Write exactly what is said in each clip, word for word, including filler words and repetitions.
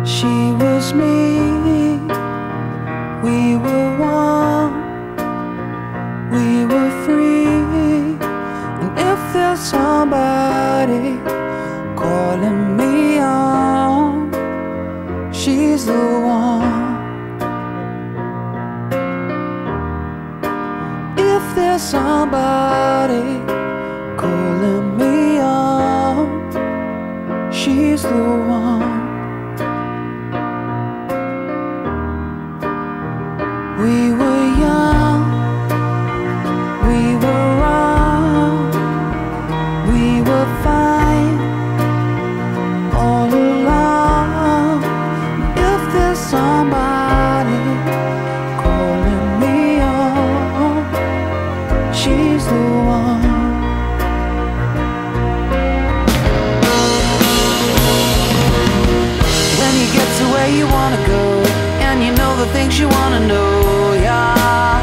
She was me, we were one, we were free. And if there's somebody calling me on, she's the one. If there's somebody calling me on, she's the one. We were young, we were wrong, we were fine all along. If there's somebody calling me on, she's the one. When you get to where you wanna go, and you know the things you wanna know, yeah,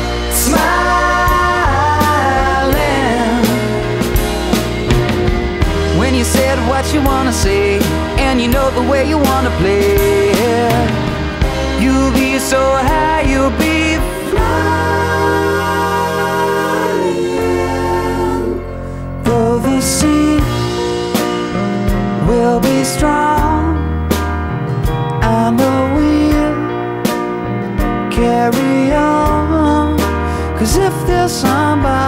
smiling. When you said what you wanna say, and you know the way you wanna play, yeah. You'll be so high, you'll be flying. Though the sea will be strong, I know we'll carry on. 'Cause if there's somebody